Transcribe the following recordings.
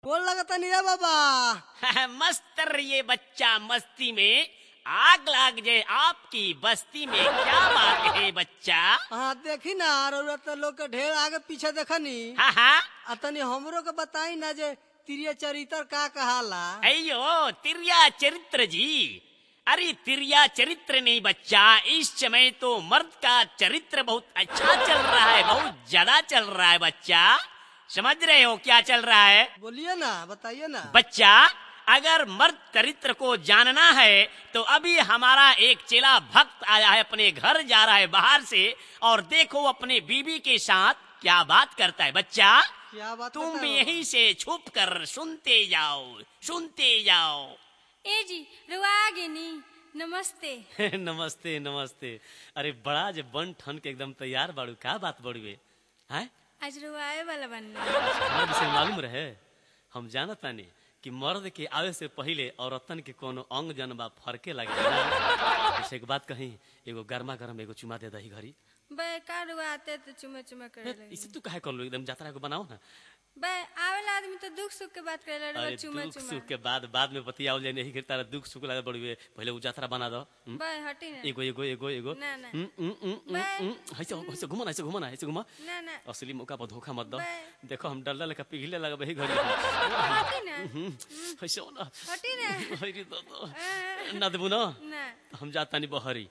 बोल लगता नहीं है बाबा। मस्त रहिए बच्चा, मस्ती में आग लाग जाए आपकी बस्ती में। क्या बात है बच्चा? हाँ देखी ना, औरत लोग के ढेर आगे पीछे देखा नी। हाँ अतनी हमरो के बताई ना जे तिरिया चरित्र का कहाला। अयो तिरिया चरित्र जी, अरे तिरिया चरित्र नहीं बच्चा, इस समय तो मर्द का चरित्र बहुत अच्छा चल रहा है, बहुत ज्यादा चल रहा है बच्चा। समझ रहे हो क्या चल रहा है? बोलिए ना, बताइए ना बच्चा। अगर मर्द चरित्र को जानना है तो अभी हमारा एक चेला भक्त आया है, अपने घर जा रहा है बाहर से, और देखो अपने बीवी के साथ क्या बात करता है। बच्चा क्या बात तुम करता है यहीं से छुप कर सुनते जाओ, सुनते जाओ। ए जी रुआ आगे नी, नमस्ते। नमस्ते नमस्ते। अरे बड़ा जे बन ठन के एकदम तैयार बाड़ू, का बात बड़ुए हैं? आज रुआए वाला बनना। हमरा विषय मालूम रहे? हम जानत तानी कि मर्द के आवे से पहले औरतन के कोनो अंग जनबा फरके लगे ना। जैसे एक बात कही, एगो गर्मा गर्म एगो चुमा दे दही घरी। बे का रुआते तो चुमा चुमा करे लगे। इसे तू काहे कर लो, एकदम जात्रा को बनाओ ना। बे आवेला आदमी तो दुख सुख के बात करे लगे, अरे चुमा दुख चुमा। सुख के बाद में बतियाओ ले, नहीं करता दुख सुख लगे बड़ुए, पहले वो जात्रा बना दो। बे हटी ना। एगो एगो एगो एगो ना ना ऐसे ऐसे घुमा ना, ऐसे घुमा ना, ऐसे घुमा। ना ना असली मौका पर धोखा मत दो। बे। देखो हम डल्ला लेकर पिघले लगा वही घड़ी। हटी ना ऐसे हो ना, हटी ना। हरी दो ना देबू ना, ना हम जाता नहीं बहरी।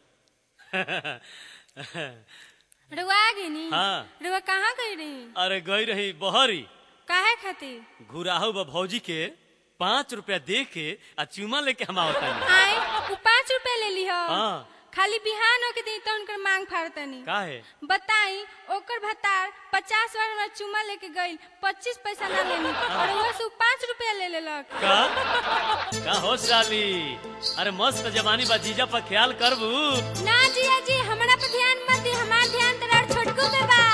रुआ आगे नी। हाँ। रुआ कहाँ गई रही? अरे गई रही बहरी, काहे खातिर? घुराहू बा भौजी के 5 रुपया दे के आ चुमा लेके हम आवता नहीं। आए वो 5 रुपए ले ली हो। हाँ। खाली बिहान होके दी तो उनकर मांग फाड़तनी। काहे? बताई ओकर भतार 50 बार हमरा चुमा लेके गई, 25 पैसा ना लेनी, और वो से 5 रुपया ले लेलक। का हो साली? अरे मस्त जवानी बा, जीजा पर ख्याल करबू। ना जिया जी, हमरा पे ध्यान मत दी, हमार ध्यान तेरा छोटकू पे बा।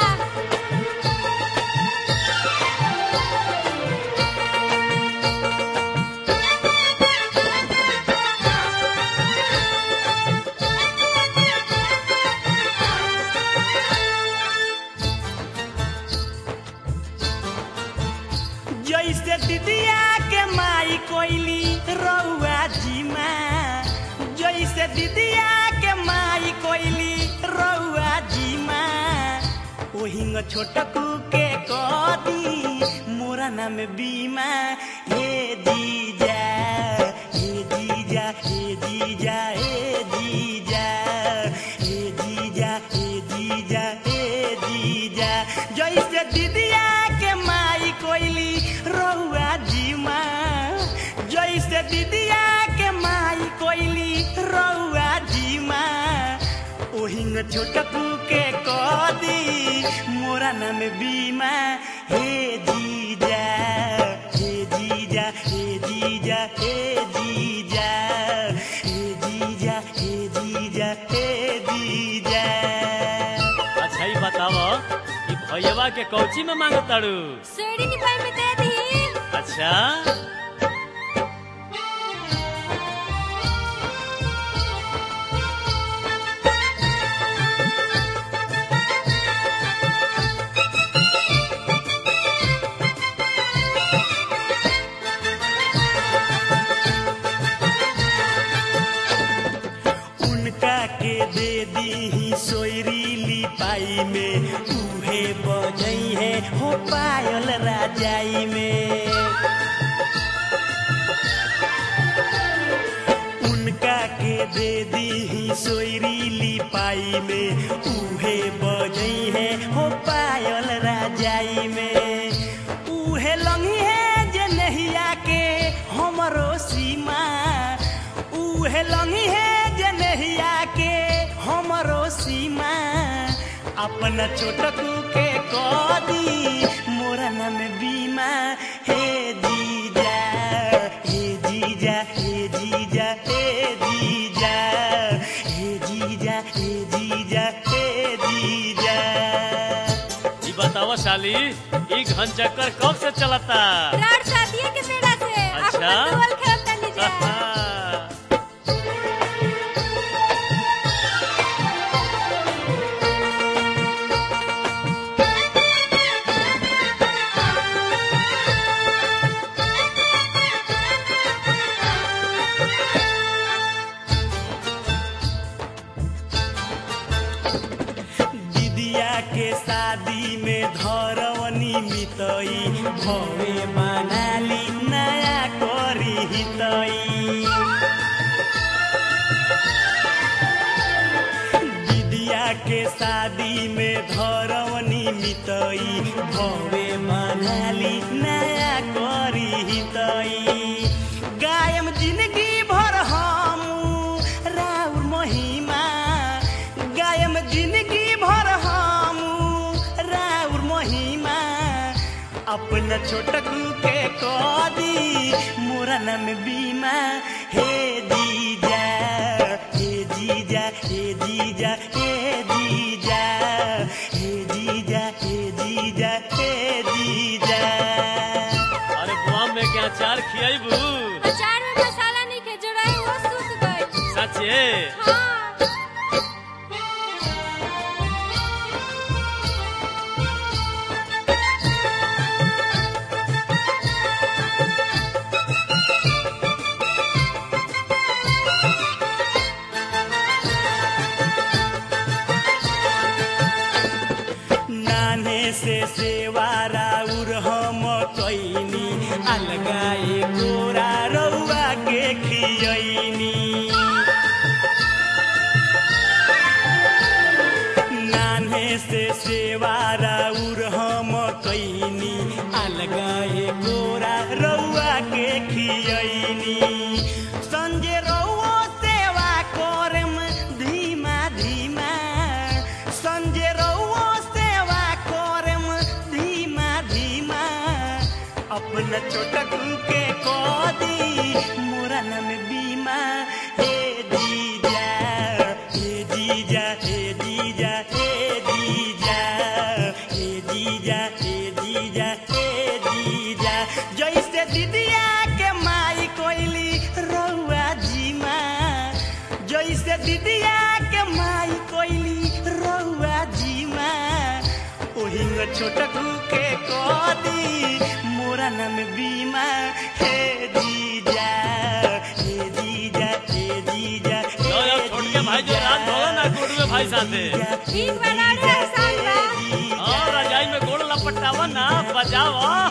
जैसे दीदिया के माई कोइली रउआ जी माँ, जैसे दीदिया के माई कोइली रउआ जी माँ, ओहिंग छोटकू के कदी मोरा नाम बीमा। हे जीजा हे जीजा हे जीजा हे जीजा हे जीजा हे जीजा हे जीजा, जैसे दीदिया के माई कोइली रउआ जी माँ, जैसे दीदिया के माई कोइली रउआ जी माँ, ओहिंग छोटकू के कदी मोरा नाम बीमा। हे जीजा हे जीजा हे जीजा हे जीजा हे जीजा हे जीजा हे जीजा। अच्छा ही बताओ कि भैया के कौची में मांगो ताड़ू? सोड़ी निपाई में दे दी। अच्छा उनका के दे दी सोयरी लिपाई में, उहे बजई है हो पायल राजाई में। उनका के दे दी सोयरी लिपाई में, उहे बजई है हो पायल राजाई में। उहे लंगी है जे नहिया के हमरो सीमा, उहे लंगी है जे नहिया के हमरो सीमा, अपना छोटकू के कदी मोरा नाम बीमा। हे जीजा हे जीजा हे जीजा हे जीजा हे जीजा हे जीजा हे जीजा। ये बताओ साली, ये घन चक्कर कब से चलता? रात शादी के बेड़ा से। अच्छा। अब फुटबॉल खेलता नहीं जा। बनाली नया करी हितई विद्या के शादी में धरवनी मितई भवे बनाली नया करी हितई गायम जिंदगी भर हम राउर महिमा गायम जिंदगी भर हम राउर महिमा अपना छोटकू के कदी मोरा नाम बीमा हे जीजा हे जीजा हे जीजा हे जीजा हे जीजा हे जीजा हे जीजा। अरे बुआम में क्या अचार खियाइबू अचार में मसाला नहीं खे जो रहे वो सूख गए सचे हाँ नाने से सेवा राउर हम कैनी अलगाए गोरा रउआ के खियनी नाने से सेवा राउर हम कैनी अलगाए गोरा रउआ के खियनी संजय रउआ सेवा करम धीमा धीमा संजय रउआ सेवा करम धीमा धीमा अपना छोटकू के कदी मोरा नाम बीमा हे जीजा हे जीजा हे जीजा हे जीजा हे जीजा हे जीजा हे जीजा जैसे दीदिया के माई कोइली रउआ जीमा जैसे दीदिया के माई कोइली रउआ जीमा ओही छोटकू के कदी मोरा नाम बीमा हे जीजा हे जीजा हे जीजा लो यार छोड़ के भाई जो रात धोला ना कोड में भाई साथे ठीक बना रहे हैं साल और रजाई में गोड़ लपटावा ना बजावा